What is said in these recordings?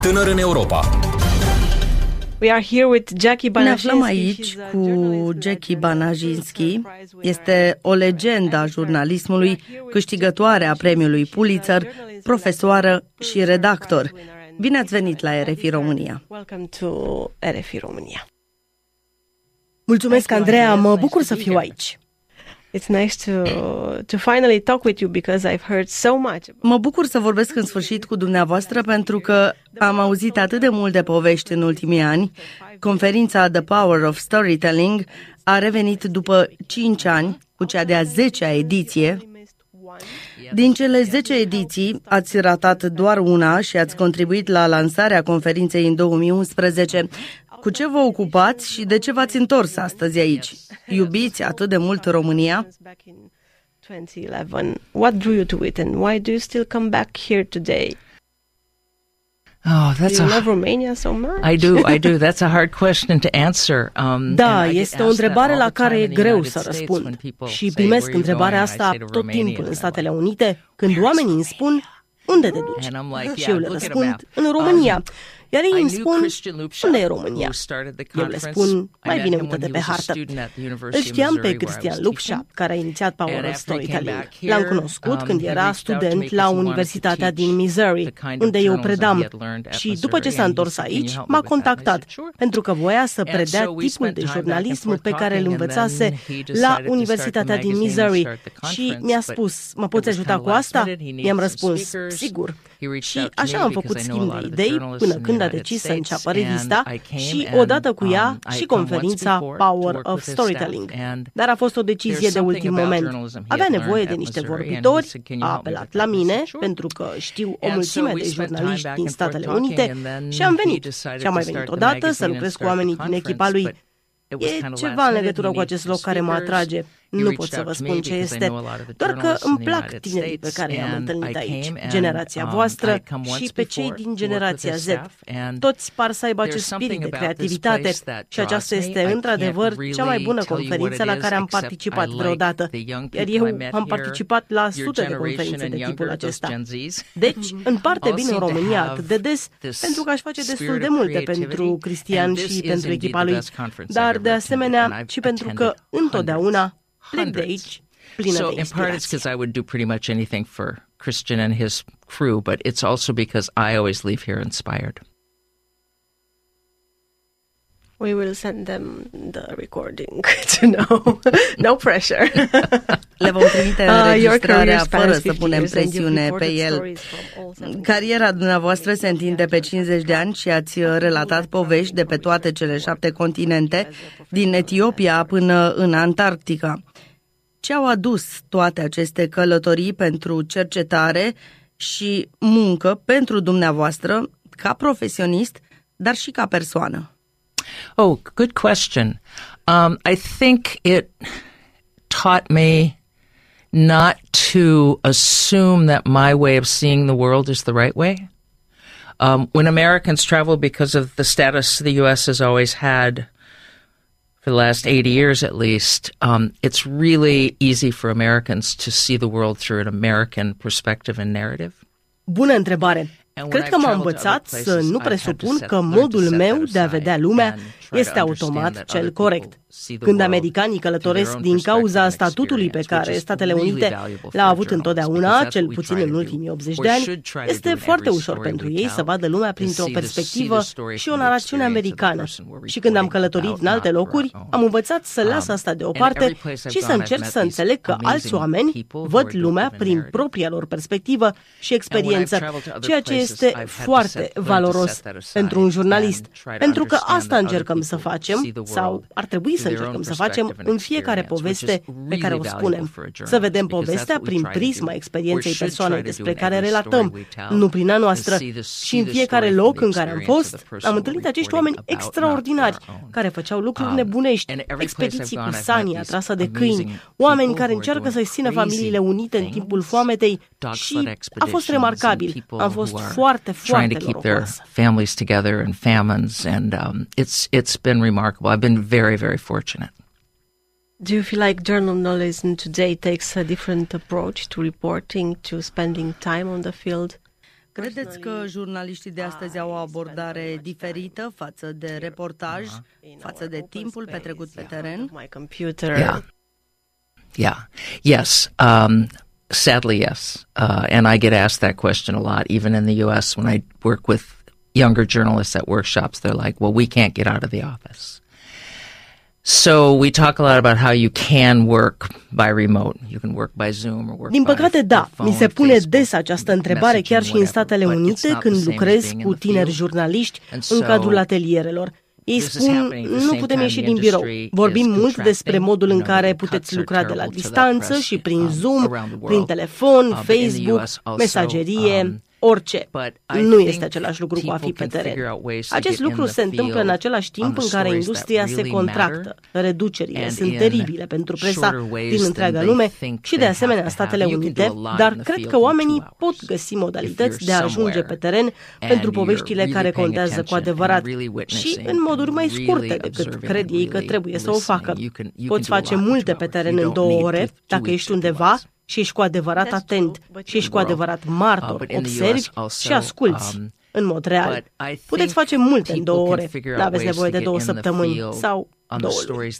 Tânăr în Europa. Ne aflăm aici cu Jackie Banajinski. Este o legendă a jurnalismului, câștigătoare a premiului Pulitzer, profesoară și redactor. Bine ați venit la RFI România. Mulțumesc, Andreea, mă bucur să fiu aici. It's nice to finally talk with you because I've heard so much. Mă bucur să vorbesc în sfârșit cu dumneavoastră pentru că am auzit atât de multe povești în ultimii ani. Conferința The Power of Storytelling a revenit după 5 ani cu cea de-a 10-a ediție. Din cele 10 ediții ați ratat doar una și ați contribuit la lansarea conferinței în 2011. Cu ce vă ocupați și de ce v-ați întors astăzi aici? Iubiți atât de mult România? What drew you to it and why do you still come back here today? Oh, that's do you love Romania so much? I do. That's a hard question to answer. Da, este o întrebare la care e greu să răspund. Și primesc întrebarea asta tot timpul în Statele Unite, când oamenii îmi spun, unde te duci? Și eu le răspund, în România. Iar ei îmi spun, unde e România? Eu le spun, mai bine uită-te pe hartă. Îl știam pe Cristian Lupșa, care a inițiat Power of Storytelling. L-am cunoscut când era student la Universitatea din Missouri, unde eu predam. Și după ce s-a întors aici, m-a contactat, pentru că voia să predea tipul de jurnalism pe care îl învățase la Universitatea din Missouri. Și mi-a spus, mă poți ajuta cu asta? I-am răspuns, sigur. Și așa am făcut schimb de idei până când a decis să înceapă revista și odată cu ea și conferința Power of Storytelling. Dar a fost o decizie de ultim moment. Avea nevoie de niște vorbitori, a apelat la mine pentru că știu o mulțime de jurnaliști din Statele Unite și am venit. Și am mai venit odată să lucrez cu oamenii din echipa lui. E ceva în legătură cu acest loc care mă atrage. Nu pot să vă spun ce este, doar că îmi plac tinerii pe care i-am întâlnit aici, generația voastră și pe cei din generația Z. Toți par să aibă acest spirit de creativitate și aceasta este într-adevăr cea mai bună conferință la care am participat vreodată, iar eu am participat la sute de conferințe de tipul acesta. Deci, împarte bine în România atât de des, pentru că aș face destul de multe pentru Cristian și pentru echipa lui, dar de asemenea și pentru că întotdeauna plec de aici plină de inspirație. So in part it's because I would do pretty much anything for Christian and his crew, but it's also because I always leave here inspired. We will send them the recording to know. No pressure. Le vom trimite înregistrarea fără să punem presiune pe el. Cariera dumneavoastră se întinde pe 50 de ani și ați relatat povești de pe toate cele 7 continente, din Etiopia până în Antarctica. Ce au adus toate aceste călătorii pentru cercetare și muncă pentru dumneavoastră, ca profesionist, dar și ca persoană? Oh, good question. I think it taught me not to assume that my way of seeing the world is the right way. When Americans travel, because of the status the U.S. has always had for the last 80 years at least, it's really easy for Americans to see the world through an American perspective and narrative. Bună întrebare! Cred că m-a învățat să nu presupun că modul meu de a vedea lumea este automat cel corect. Când americanii călătoresc din cauza statutului pe care Statele Unite l-a avut întotdeauna, cel puțin în ultimii 80 de ani, este foarte ușor pentru ei să vadă lumea printr-o perspectivă și o narațiune americană. Și când am călătorit în alte locuri, am învățat să las asta deoparte și să încerc să înțeleg că alți oameni văd lumea prin propria lor perspectivă și experiență, ceea ce este foarte valoros pentru un jurnalist, pentru că asta încercăm să facem, sau ar trebui să încercăm să facem în fiecare poveste pe care o spunem. Să vedem povestea prin prisma experienței persoanei despre care relatăm, nu prin a noastră. Și în fiecare loc în care am fost, am întâlnit acești oameni extraordinari, care făceau lucruri nebunești, expediții cu sania atrasă de câini, oameni care încearcă să-și țină familiile unite în timpul foametei și a fost remarcabil. Am fost foarte, foarte norocoasă. Families together in famines, and it's been remarkable. I've been very, very fortunate. Do you feel like journalism today takes a different approach to reporting, to spending time on the field? Credeți că jurnaliștii de astăzi au o abordare diferită față de reportaj, față de timpul petrecut pe teren? Yes. Sadly, yes. And I get asked that question a lot, even in the U.S. when I work with younger journalists at workshops. They're like, well, we can't get out of the office. So we talk a lot about how you can work by remote. You can work by Zoom or work. Din păcate, da, mi se pune des această întrebare chiar și în Statele Unite când lucrez cu tineri jurnaliști în cadrul atelierelor. Ei spun, nu putem ieși din birou. Vorbim mult despre modul în care puteți lucra de la distanță și prin Zoom, prin telefon, Facebook, mesagerie, orice. Nu este același lucru cu a fi pe teren. Acest lucru se întâmplă în același timp în care industria se contractă. Reducerile sunt teribile pentru presa din întreaga lume și de asemenea în Statele Unite, dar cred că oamenii pot găsi modalități de a ajunge pe teren pentru poveștile care contează cu adevărat și în moduri mai scurte decât cred ei că trebuie să o facă. Poți face multe pe teren în 2 ore dacă ești undeva și ești cu adevărat atent și ești cu adevărat martor, observi și asculți în mod real. Puteți face multe în 2 ore, n-aveți nevoie de 2 săptămâni sau 2 luni.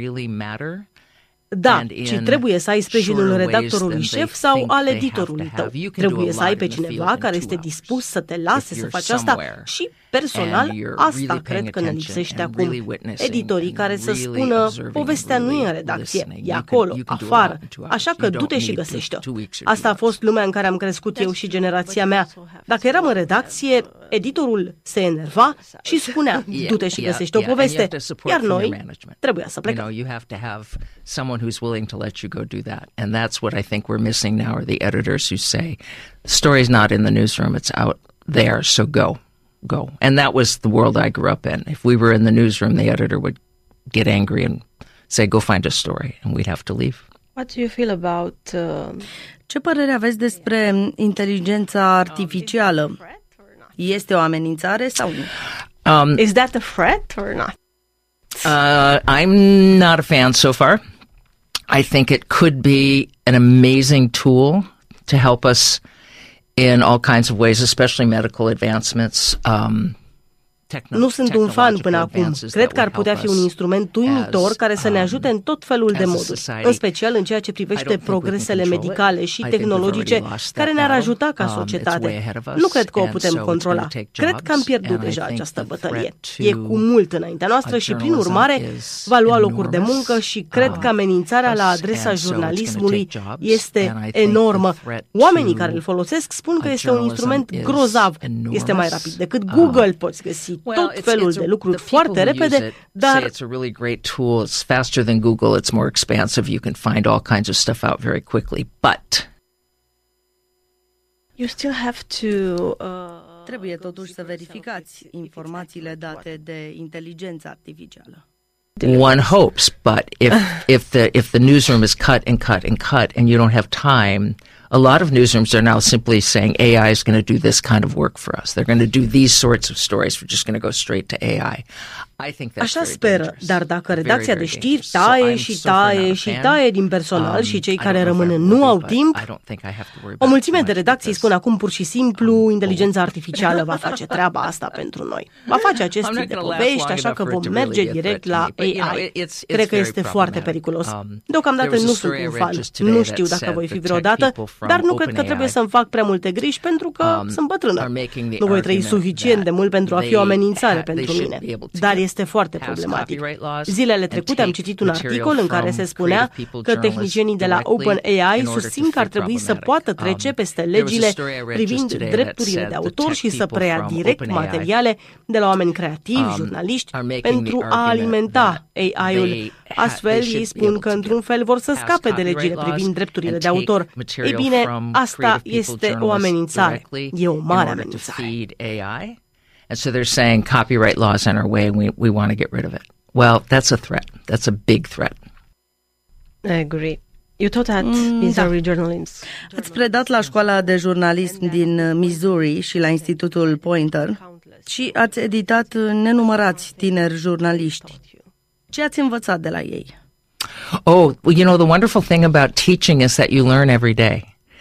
Da, ci trebuie să ai sprijinul redactorului șef sau al editorului tău. Trebuie să ai pe cineva care este dispus să te lase să faci asta și, personal, asta cred că ne lipsește acum. Editorii care să spună, povestea nu e în redacție, e acolo, afară, așa că du-te și găsește-o. Asta a fost lumea în care am crescut eu și generația mea. Dacă eram în redacție, editorul se enerva și spunea, du-te și găsește o poveste, iar noi trebuia să plecăm. Who's willing to let you go do that. And that's what I think we're missing now are the editors who say, the story's not in the newsroom, it's out there, so go. And that was the world I grew up in. If we were in the newsroom, the editor would get angry and say, go find a story, and we'd have to leave. What do you feel about... Ce părere aveți despre inteligența artificială? Este o amenințare sau nu? Is that a threat or not? I'm not a fan so far. I think it could be an amazing tool to help us in all kinds of ways, especially medical advancements. Nu sunt un fan până acum. Cred că ar putea fi un instrument uimitor care să ne ajute în tot felul de moduri, în special în ceea ce privește progresele medicale și tehnologice care ne-ar ajuta ca societate. Nu cred că o putem controla. Cred că am pierdut deja această bătălie. E cu mult înaintea noastră și, prin urmare, va lua locuri de muncă și cred că amenințarea la adresa jurnalismului este enormă. Oamenii care îl folosesc spun că este un instrument grozav. Este mai rapid decât Google, poți găsi tot felul de lucruri foarte repede, dar it's a really great tool. It's faster than Google. It's more expansive. You can find all kinds of stuff out very quickly. But you still have to trebuie totuși să verificați informațiile date de inteligența artificială. One hopes, but if the newsroom is cut and you don't have time, a lot of newsrooms are now simply saying AI is going to do this kind of work for us. They're going to do these sorts of stories. We're just going to go straight to AI. I think that's așa speră, dar dacă redacția de știri taie din personal și cei care rămân nu au timp, o mulțime de redacții spun acum pur și simplu, inteligența artificială va face treaba asta pentru noi. Va face acest tip de povești, așa că vom merge direct la AI. Cred că este foarte periculos. Deocamdată nu sunt un fan. Nu știu dacă voi fi vreodată, dar nu cred că trebuie să-mi fac prea multe griji pentru că sunt bătrână. Nu voi trăi suficient de mult pentru a fi o amenințare pentru mine. Dar este foarte problematic. Zilele trecute am citit un articol în care se spunea că tehnicienii de la OpenAI susțin că ar trebui să poată trece peste legile privind drepturile de autor și să preia direct materiale de la oameni creativi, jurnaliști, pentru a alimenta AI-ul. Astfel, ei spun că într-un fel vor să scape de legile privind drepturile de autor. Ei bine, asta este o amenințare. E o mare amenințare. And so they're saying copyright laws in our way and we want to get rid of it. Well, that's a threat. That's a big threat. I agree. You taught at Missouri Journalism. Ați predat la școala de jurnalism din Missouri și la Institutul Poynter și ați editat nenumărați tineri jurnaliști. Ce ați învățat de la ei? Oh, well, you know, the wonderful thing about teaching is that you learn every day.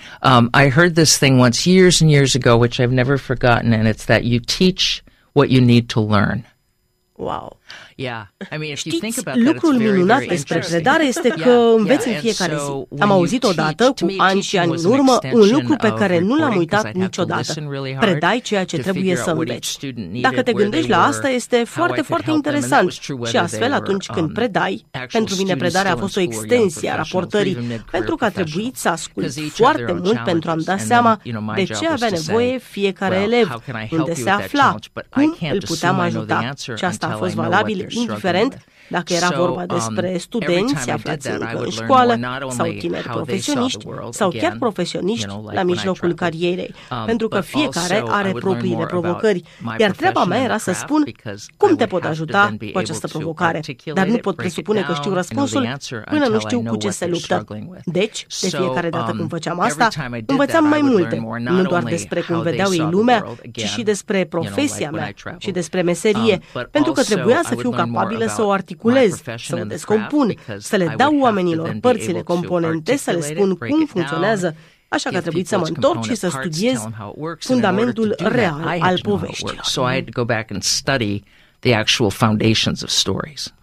I heard this thing once years and years ago, which I've never forgotten, and it's that you teach what you need to learn. Wow. Yeah. I mean, if you Știți, think about that, lucrul it's very, minunat very despre interesting. predare este că înveți în fiecare zi. Am auzit odată, cu ani și ani în urmă, un lucru pe care nu l-am uitat niciodată. Predai ceea ce trebuie să înveți. Dacă te gândești la asta, este foarte, foarte interesant. Și astfel, atunci când predai, pentru mine predarea a fost o extensie a raportării, pentru că a trebuit să ascult foarte mult pentru a-mi da seama de ce avea nevoie fiecare elev, unde se afla, cum îl puteam ajuta. Și asta a fost valabil indiferent dacă era vorba despre studenți aflați încă în școală sau tineri profesioniști sau chiar profesioniști la mijlocul carierei, pentru că fiecare are propriile provocări, iar treaba mea era să spun cum te pot ajuta cu această provocare, dar nu pot presupune că știu răspunsul până nu știu cu ce se luptă. Deci, de fiecare dată când făceam asta, învățam mai multe, nu doar despre cum vedeau ei lumea, ci și despre profesia mea și despre meserie, pentru că trebuia să fiu capabilă să o articulez, să o descompun, să le dau oamenilor părțile componente, să le spun cum funcționează, așa că a trebuit să mă întorc și să studiez fundamentul real al poveștilor. So I had to go back and study the actual foundations of stories.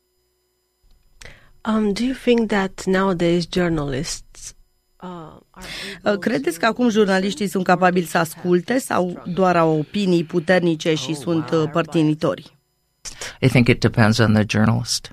Do you think that nowadays journalists Credeți că acum jurnaliștii sunt capabili să asculte sau doar au opinii puternice și sunt părtinitori? I think it depends on the journalist.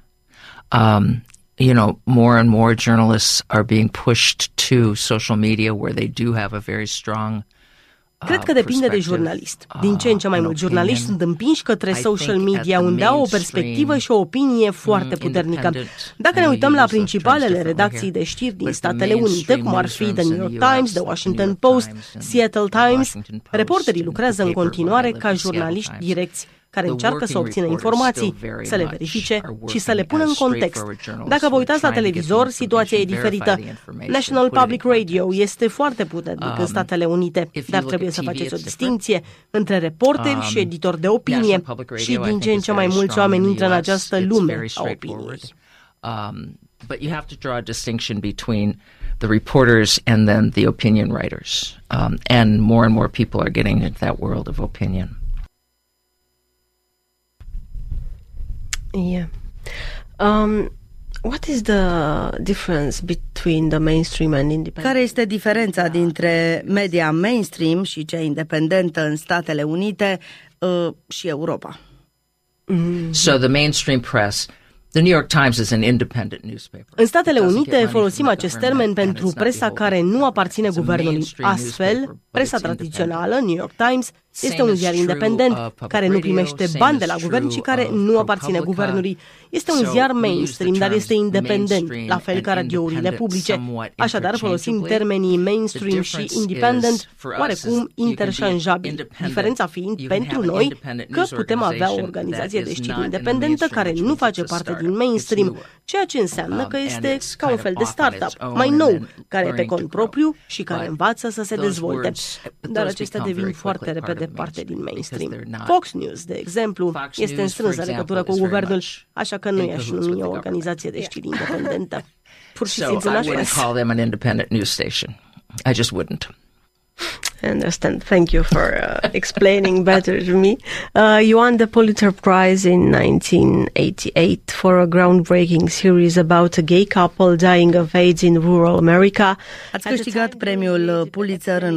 More and more journalists are being pushed to social media where they do have a very strong Cred că depinde de jurnalist. Din ce în ce mai mulți jurnaliști sunt împinși către social media, unde au o perspectivă și o opinie foarte puternică. Dacă ne uităm la principalele redacții de știri din Statele Unite, cum ar fi The New York Times, The Washington Post, Seattle Times, reporterii lucrează în continuare ca jurnaliști direcți, care încearcă să obțină informații, să le verifice și să le pună în context. Dacă vă uitați la televizor, situația e diferită. National Public Radio este foarte puternic în Statele Unite, dar trebuie să faceți o distinție între reporteri și editori de opinie și din ce în ce mai mulți oameni intră în această lume a opiniei. But you have to draw a distinction between the reporters and then the opinion writers. And more people are getting into that world of opinion. Yeah. What is the difference between the mainstream and independent? Care este diferența dintre media mainstream și cea independentă în Statele Unite și Europa? So the mainstream press, the New York Times is an independent newspaper. În Statele Unite folosim acest termen pentru presa care nu aparține guvernului. Astfel, presa tradițională, New York Times, este un ziar independent, care nu primește bani de la guvern și care nu aparține guvernului. Este un ziar mainstream, dar este independent, la fel ca radiourile publice. Așadar, folosim termenii mainstream și independent oarecum interșanjabili. Diferența fiind pentru noi că putem avea o organizație de știri independentă care nu face parte din mainstream, ceea ce înseamnă că este ca un fel de startup, mai nou, care e pe cont propriu și care învață să se dezvolte. Dar acestea devin foarte repede parte din mainstream. Fox News, de exemplu, este în strânsă legătură cu guvernul, așa că nu i-aș numi o organizație de știri independentă. Pur și simplu I wouldn't call them an independent news station. I just wouldn't. I understand. Thank you for explaining better to me. You won the Pulitzer Prize in 1988 for a groundbreaking series about a gay couple dying of AIDS in rural America. Ați câștigat premiul Pulitzer în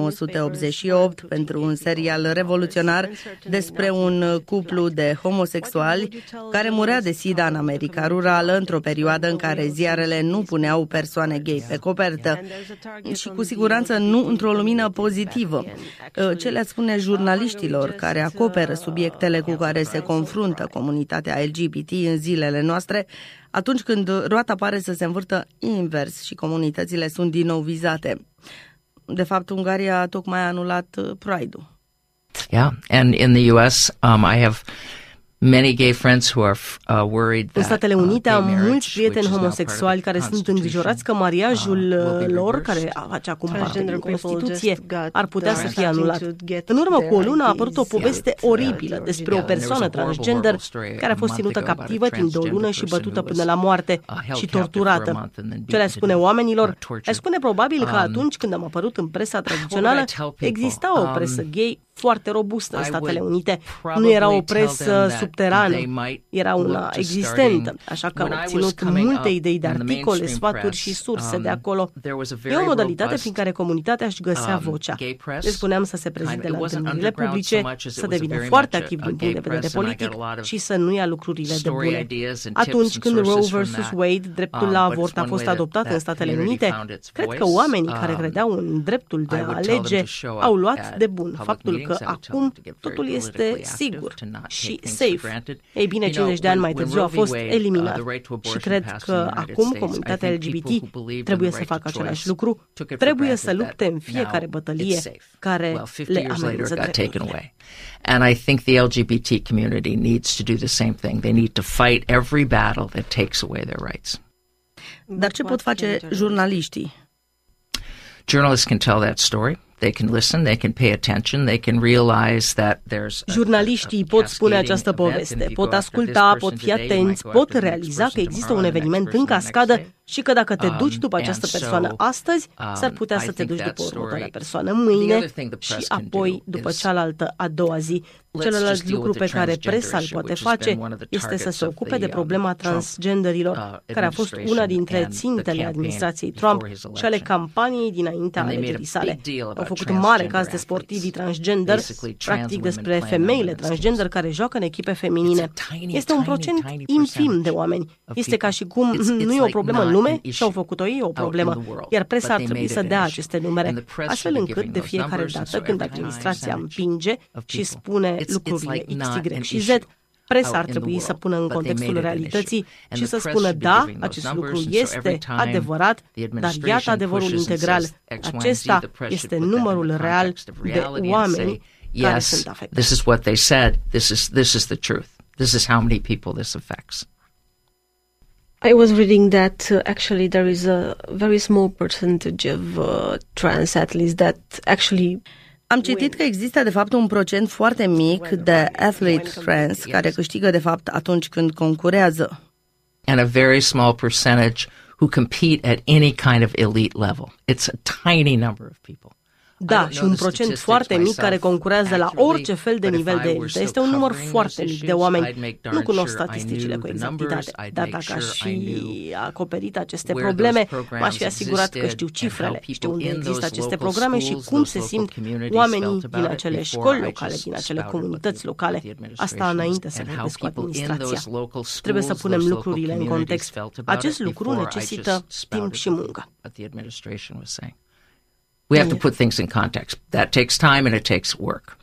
1988 pentru un serial revoluționar despre un cuplu de homosexuali care murea de SIDA în America rurală într-o perioadă în care ziarele nu puneau persoane gay pe copertă și cu siguranță nu într-o lumină pozitivă. Ce le spune jurnaliștilor care acoperă subiectele cu care se confruntă comunitatea LGBT în zilele noastre, atunci când roata pare să se învârtă invers și comunitățile sunt din nou vizate? De fapt, Ungaria tocmai a anulat Pride-ul. Yeah, and in the U.S., I have many gay friends who are worried that în Statele Unite am mulți prieteni homosexuali care sunt îngrijorați că mariajul lor, care face acum parte din Constituție, ar putea să fie anulat. În urmă cu o lună a apărut o poveste oribilă despre o persoană transgender care a fost ținută captivă timp de o lună și bătută până la moarte și torturată. Ce le spune oamenilor? Le spune probabil că atunci când am apărut în presa tradițională, exista o presă gay foarte robustă în Statele Unite. Nu era o presă subterană, era una existentă, așa că am obținut multe idei de articole, sfaturi și surse de acolo. E o modalitate prin care comunitatea își găsea vocea. Le spuneam să se prezinte la întâlnirile publice, să devină foarte activ din punct de vedere politic și să nu ia lucrurile de bune. Atunci când Roe vs. Wade, dreptul la avort, a fost adoptat în Statele Unite, cred că oamenii care credeau în dreptul de a alege au luat de bun faptul că acum totul este sigur și safe. Ei bine, 50 de ani mai târziu a fost eliminat și cred că acum comunitatea LGBT trebuie să facă același lucru, trebuie să lupte în fiecare bătălie care le amenință drepturile. And I think the LGBT community needs to do the same thing. They need to fight every battle that takes away their rights. Dar ce pot face jurnaliștii? Journalists can tell that story. They can listen, they can pay attention, they can realize that there's Jurnaliștii pot spune această poveste, pot asculta, pot fi atenți, pot realiza că există un eveniment în cascadă și că dacă te duci după această persoană astăzi, s-ar putea să te duci după următoarea persoană mâine și apoi după cealaltă a doua zi. Celălalt lucru pe care presa îl poate face este să se ocupe de problema transgenderilor, care a fost una dintre țintele administrației Trump și ale campaniei dinaintea alegerii sale. Au făcut un mare caz de sportivii transgender, practic despre femeile transgender care joacă în echipe feminine. Este un procent infim de oameni. Este ca și cum nu e o problemă în lume și au făcut-o ei o problemă, iar presa ar trebui să dea aceste numere, astfel încât de fiecare dată când administrația împinge și spune lucrurile X, Y și Z, presa ar trebui să pună în contextul realității și să spună da, acest lucru este adevărat, dar iată adevărul integral. Acesta este numărul real de oameni care sunt afectați. This is what they said. This is the truth. This is how many people this affects. I was reading that actually there is a very small percentage of trans athletes that actually Am citit că există de fapt un procent foarte mic de athlete trans care câștigă de fapt atunci când concurează. And a very small percentage who compete at any kind of elite level. It's a tiny number of people. Da, și un procent foarte mic care concurează la orice fel de nivel de elită. Este un număr foarte mic de oameni. Nu cunosc statisticile cu exactitate, dar dacă aș fi acoperit aceste probleme, m-aș fi asigurat că știu cifrele, știu unde există aceste programe și cum se simt oamenii din acele școli locale, din acele comunități locale. Asta înainte să vorbesc cu administrația. Trebuie să punem lucrurile în context. Acest lucru necesită timp și muncă. We have to put things in context. That takes time and it takes work.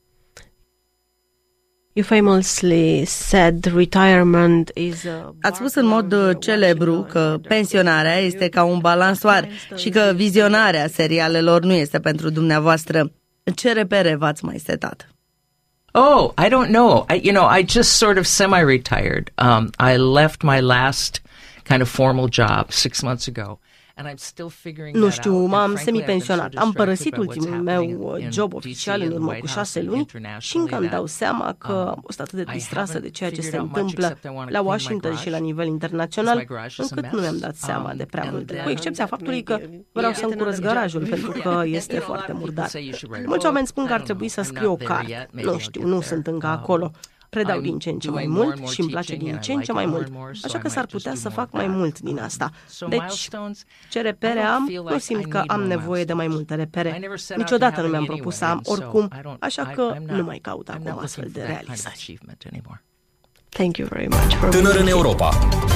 You famously said retirement is Ați spus în mod celebru că pensionarea este ca un balansoar și că vizionarea serialelor nu este pentru dumneavoastră. Ce repere v-ați mai setat? Oh, I don't know. I just sort of semi-retired. I left my last kind of formal job 6 months ago. Nu știu, m-am semi-pensionat. Am părăsit ultimul meu job oficial în urmă cu 6 luni și încă îmi dau seama că am fost atât de distrasă de ceea ce se întâmplă la Washington și la nivel internațional, încât nu mi-am dat seama de prea multe, cu excepția faptului că vreau să-mi curăț garajul, pentru că este foarte murdar. Mulți oameni spun că ar trebui să scriu o carte. Nu știu, nu sunt încă acolo. Predau din ce în ce mai mult și îmi place din ce în ce mai mult, așa că s-ar putea să fac mai mult din asta. Deci, ce repere am, nu simt că am nevoie de mai multe repere. Niciodată nu mi-am propus să am oricum, așa că nu mai caut acum astfel de realizări. Thank you very much for Tânăr în Europa,